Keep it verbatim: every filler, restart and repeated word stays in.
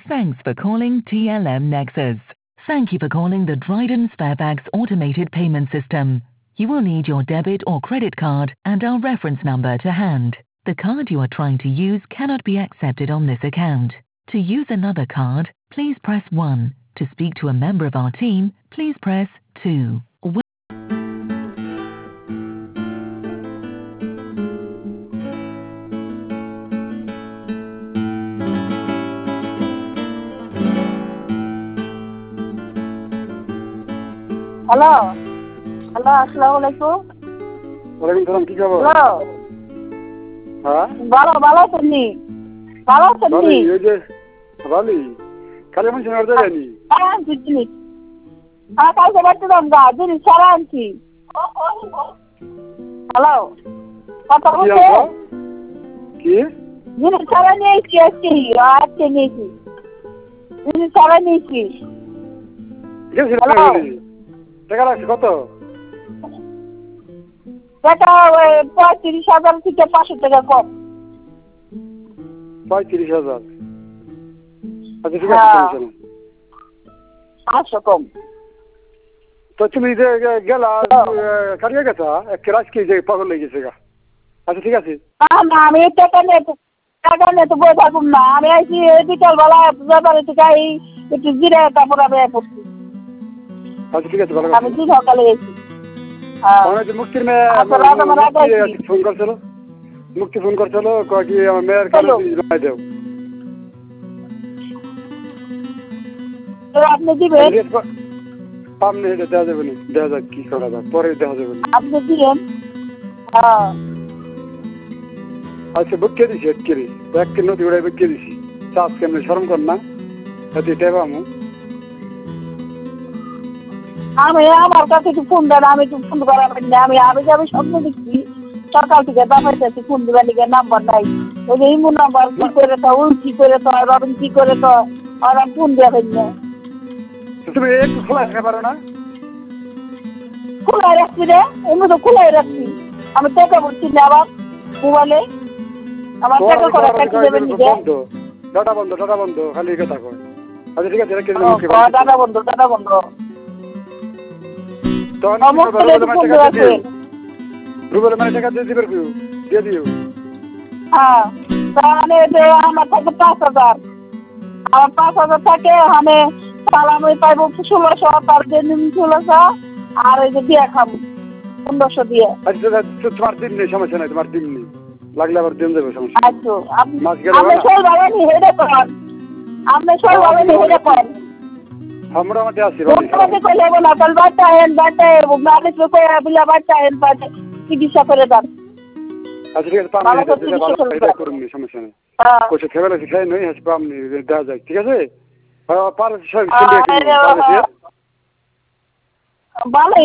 Thanks for calling T L M Nexus. Thank you for calling the Dryden Sparebags automated payment system. You will need your debit or credit card and our reference number to hand. The card you are trying to use cannot be accepted on this account. To use another card, please press one. To speak to a member of our team, please press two. Hello hello আসসালামু আলাইকুম। ওয়ালাইকুম সালাম, কি খবর? Hello হ্যাঁ ভালো ভালো আছেন নি? ভালো আছেন নি? ভালোই, ওই যে ভালোই। কালে মানুষ আর যায়নি। হ্যাঁ বুঝলি। হ্যাঁ কালকে বাড়তে দাম গা জিনিস সারা আনছি। হ্যালো কথা কি বলছে? আনছো? কি? জিনিস সারা নিয়েছি আজকে আজকে নিয়েছি জিনিস সারা নিয়েছি। গেছিল হ্যালো টাকা লাগছে কত? টাকা ওই পঁয়ত্রিশ হাজার থেকে পাঁচশো টাকা কম। পঁয়ত্রিশ হাজার। আচ্ছা ঠিক আছে, হ্যাঁ সমস্যা নেই। পাঁচশো কম। তো তুমি যে গেলা কারিয়ে গেছা এক রাত কি যে পাগল লেগে গেছে গা। আচ্ছা ঠিক আছে। না না আমি টাকা নিয়ে টাকা নিয়ে তো বই থাকুন না। আমি আইছি বিকাল বেলা ব্যাপারে থেকে এই একটু জিরে তারপর আমি পড়ছি। আচ্ছা ঠিক আছে, ভালো আমি দিন সকালে গেছি। মুক্তির মেয়ে ফোন করছিল, মুক্তি ফোন করছিল কয় কি আমার মেয়ের কাছে দেও। আপনি দিবেন? সামনে এটা দেওয়া যাবে না, দেওয়া যাক কি করা যাক, পরে দেওয়া যাবে না। আপনি দিবেন? হ্যাঁ আচ্ছা বুকে দিছি এক কেজি, এক কেজি নদী উড়াই বুকে দিছি। চাষ কেমন শরম কর না এটি টেবামু। আমি আমার কাছে একটু ফোন দেন, আমি একটু ফোন করাবেন না। আমি আমি যাবো স্বপ্ন দেখছি সকাল থেকে দাবাইতেছি ফোন দিবার লিগে নাম্বার নাই। ওই যে ইমু নাম্বার কি করে তো উল কি করে তো রবিন কি করে তো আর ফোন দেবেন না। তুমি একটু খোলা রাখতে পারো না? খোলাই রাখছি রে, এমনি তো খোলাই রাখছি। আমি টাকা বলছি না আবার মোবাইলে আমার টাকা করে কাটি দেবেন নিজে। ডাটা বন্ধ ডাটা বন্ধ খালি কথা কয়। আচ্ছা ঠিক আছে, রেখে দিলাম। ডাটা বন্ধ ডাটা বন্ধ। রুবেল মানে টাকা দিয়ে দিবে কেউ দিয়ে দিও। হ্যাঁ তাহলে আমার থাকে পাঁচ হাজার, আমার পাঁচ হাজার থাকে আমি সালামি পাইবো ষোলোশো, তার জন্য ষোলোশো আর ওই যে দিয়ে খাবো পনেরোশো দিয়ে। আচ্ছা তোমার দিন নেই, সমস্যা নাই, তোমার দিন নেই, লাগলে আবার দিন দেবে সমস্যা। আচ্ছা আপনি সব ভালো নি হেডে করেন, আপনি সব ভালো নি হেডে করেন। আমরা মধ্যে আছি মোটামুটি করলে হবো না, তাহলে বাচ্চা হেন বাচ্চা মানুষ বিলা বাচ্চা হেন পাচ্ছে চিকিৎসা করে দেন। আচ্ছা ঠিক আছে, পাম করুন সমস্যা নেই। কোথাও খেয়ে খেয়ে নই হাসি পাম দেওয়া যায়, ঠিক আছে। পার ভালো